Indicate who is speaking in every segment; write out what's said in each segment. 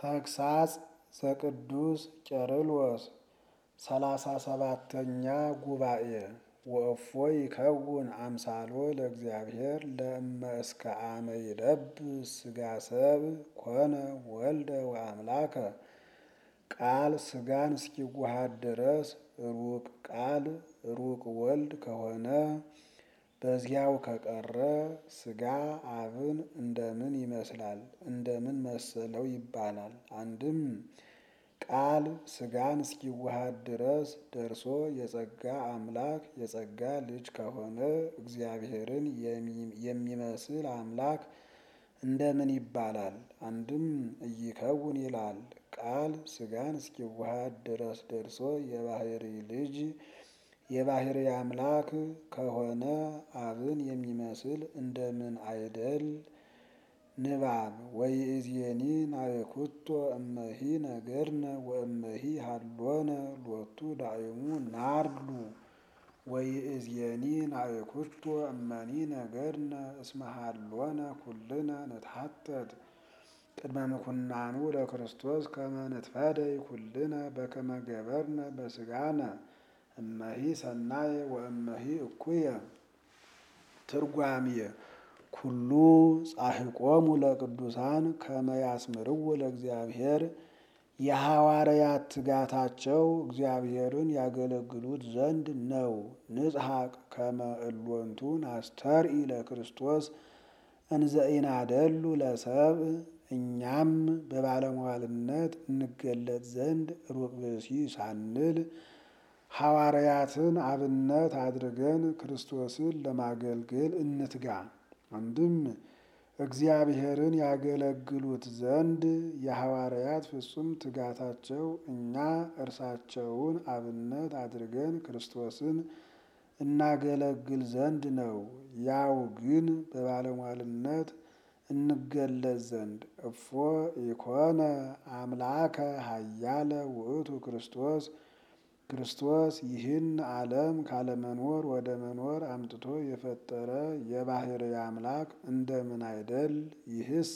Speaker 1: ተግሳጽ ዘቅዱስ ቄርሎስ 37ኛ ጉባኤ ወእፎ ይከውን አምሳሎ ለእግዚአብሔር ለእመ እስከ አመ ይለብስ ሥጋ ሰብእ ኮነ ወልደ ወአምላከ። ቃል ሥጋን እስኪዋሃድ ድረስ ሩቅ ቃል ሩቅ ወልድ ከሆነ በዚያው ከቀረ ሥጋ አብን እንደምን ይመስላል እንደምን መሰለው ይባላል። አንድም ቃል ሥጋን እስኪዋሃድ ድረስ ደርሶ የጸጋ አምላክ የጸጋ ልጅ ከሆነ እግዚአብሔርን የሚመስል አምላክ እንደምን ይባላል። አንድም ኢይከውን ይላል። ቃል ሥጋን እስኪዋሃድ ድረስ ደርሶ የባሕሪ ልጅ የባሕሪ አምላክ ከሆነ አብን የሚመስል እንደምን አይደል? ንባብ ወይእዜኒ ናበኩቶ እመሂ ነገርነ ወእመሂ ሀሎነ ሎቱ ዳእሙ ናርዱ። ወይእዜኒ ናበኩቶ እመኒ ነገርነ እስመ ሀሎነ ኩልነ ንትሐተት ቅድመ ምኩናኑ ለክርስቶስ ከመ ንትፈደይ ኩልነ በከመ ገበርነ በሥጋነ እመሂ ሰናየ ወእመሂ እኩየ። ትርጓሜየ ኩሉ ጻሕቆሙ ለቅዱሳን ከመ ያስምርዎ ለእግዚአብሔር። የሐዋርያት ትጋታቸው እግዚአብሔርን ያገለግሉት ዘንድ ነው። ንጽሐቅ ከመ እሎንቱ ናስተርኢ ለክርስቶስ እንዘ ኢናደሉ ለሰብእ። እኛም በባለሟልነት እንገለጥ ዘንድ ሩቅ ብእሲ ሳንል ሐዋርያትን አብነት አድርገን ክርስቶስን ለማገልገል እንትጋ። አንድም እግዚአብሔርን ያገለግሉት ዘንድ የሐዋርያት ፍጹም ትጋታቸው እኛ እርሳቸውን አብነት አድርገን ክርስቶስን እናገለግል ዘንድ ነው። ያው ግን በባለሟልነት እንገለጽ ዘንድ። እፎ ኢኮነ አምላከ ኃያለ ውእቱ ክርስቶስ። ክርስቶስ ይህን ዓለም ካለመኖር ወደ መኖር አምጥቶ የፈጠረ የባሕሪ አምላክ እንደምን አይደል? ይህስ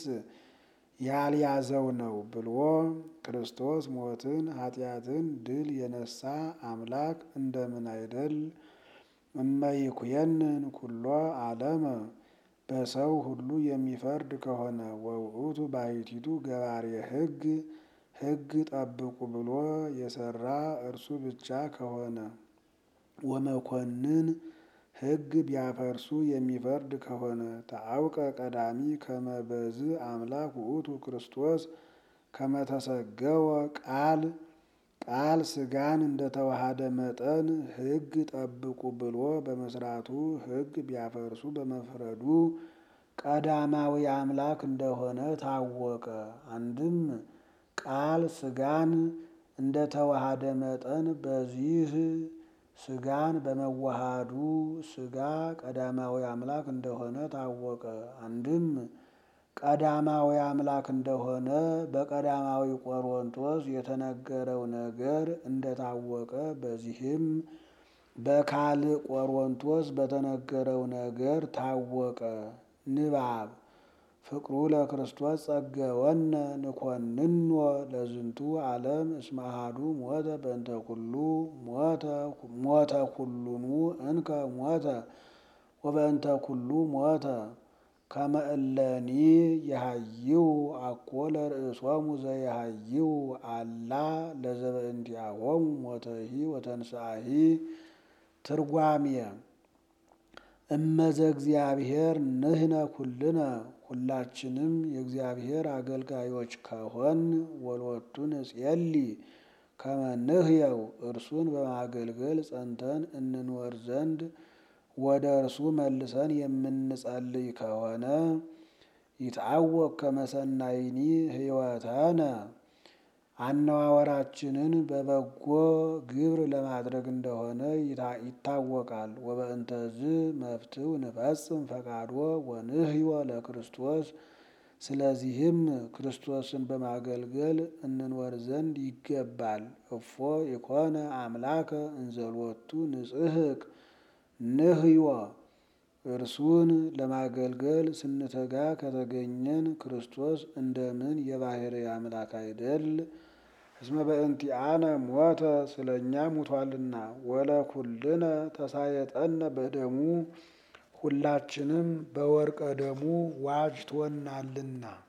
Speaker 1: ያልያዘው ነው ብሎ ክርስቶስ ሞትን ኃጢአትን ድል የነሳ አምላክ እንደምን አይደል? እመ ይኩየንን ኩሎ ዓለመ በሰው ሁሉ የሚፈርድ ከሆነ ወውእቱ ባሕቲቱ ገባሬ ሕግ ሕግ ጠብቁ ብሎ የሰራ እርሱ ብቻ ከሆነ ወመኮንን ሕግ ቢያፈርሱ የሚፈርድ ከሆነ ተአውቀ ቀዳሚ ከመ በዝ አምላክ ውእቱ ክርስቶስ ከመ ተሰገወ ቃል ቃል ሥጋን እንደተዋሃደ መጠን ሕግ ጠብቁ ብሎ በመስራቱ ሕግ ቢያፈርሱ በመፍረዱ ቀዳማዊ አምላክ እንደሆነ ታወቀ። አንድም ቃል ሥጋን እንደተዋሃደ መጠን በዚህ ሥጋን በመዋሃዱ ሥጋ ቀዳማዊ አምላክ እንደሆነ ታወቀ። አንድም ቀዳማዊ አምላክ እንደሆነ በቀዳማዊ ቆሮንቶስ የተነገረው ነገር እንደታወቀ በዚህም በካልዕ ቆሮንቶስ በተነገረው ነገር ታወቀ። ንባብ ፍቅሩ ለክርስቶስ ጸገወነ ንኮንኖ ለዝንቱ ዓለም እስመ አሐዱ ሞተ በእንተ ኩሉ ሞተ ኩሉኑ እንከ ሞተ ወበእንተ ኩሉ ሞተ ከመ እለኒ የሃይው አኮ ለርእሶሙ ዘየሃይው አላ ለዘበእንቲአሆሙ ሞተሂ ወተንሥአሂ። ትርጓሜየ እመዘ እግዚአብሔር ንሕነ ኩልነ ሁላችንም የእግዚአብሔር አገልጋዮች ከሆን ወሎቱ ንጼሊ ከመ ንሕየው እርሱን በማገልገል ጸንተን እንኖር ዘንድ ወደ እርሱ መልሰን የምንጸልይ ከሆነ ይትዐወቅ ከመ ሰናይኒ ሕይወተነ አነዋወራችንን በበጎ ግብር ለማድረግ እንደሆነ ይታወቃል። ወበእንተዝ መፍትው ንፈጽም ፈቃዶ ወንሕዮ ለክርስቶስ። ስለዚህም ክርስቶስን በማገልገል እንኖር ዘንድ ይገባል። እፎ ኢኮነ አምላከ እንዘሎቱ ንጽሕቅ ንሕዮ እርሱን ለማገልገል ስንተጋ ከተገኘን ክርስቶስ እንደምን የባሕርይ አምላክ አይደል? እስመ በእንቲአነ ሞተ ስለ እኛ ሙቷልና። ወለኩልነ ተሳየጠነ በደሙ ሁላችንም በወርቀ ደሙ ዋጅቶናልና።